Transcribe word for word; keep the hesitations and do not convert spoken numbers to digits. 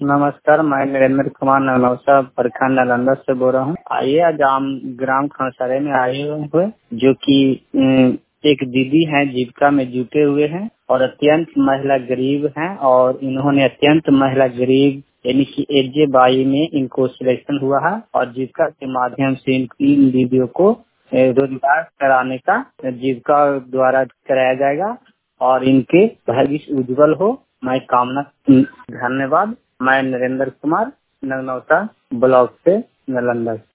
नमस्कार, मैं नरेंद्र कुमार नलौसा प्रखंड नालंदा से बोल रहा हूँ। आइए आज हम ग्राम खनसरे में आए हुए जो कि एक दीदी हैं जीविका में जुटे हुए हैं और अत्यंत महिला गरीब हैं और इन्होंने अत्यंत महिला गरीब यानी कि एजे बाई में इनको सिलेक्शन हुआ है और जीविका के माध्यम से इन दीदियों को रोजगार कराने का जीविका द्वारा कराया जाएगा और इनके भविष्य उज्जवल हो, मैं कामना। धन्यवाद। मैं नरेंद्र कुमार नलौसा ब्लॉक से नालंदा।